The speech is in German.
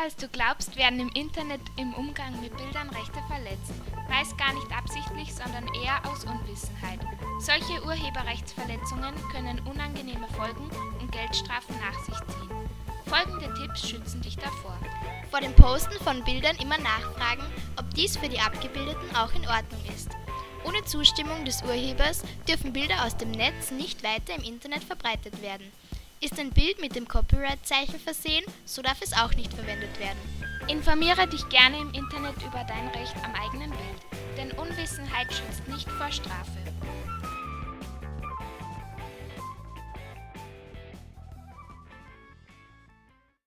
als du glaubst, werden im Internet im Umgang mit Bildern Rechte verletzt. Meist gar nicht absichtlich, sondern eher aus Unwissenheit. Solche Urheberrechtsverletzungen können unangenehme Folgen und Geldstrafen nach sich ziehen. Folgende Tipps schützen dich davor. Vor dem Posten von Bildern immer nachfragen, ob dies für die Abgebildeten auch in Ordnung ist. Ohne Zustimmung des Urhebers dürfen Bilder aus dem Netz nicht weiter im Internet verbreitet werden. Ist ein Bild mit dem Copyright-Zeichen versehen, so darf es auch nicht verwendet werden. Informiere dich gerne im Internet über dein Recht am eigenen Bild, denn Unwissenheit schützt nicht vor Strafe.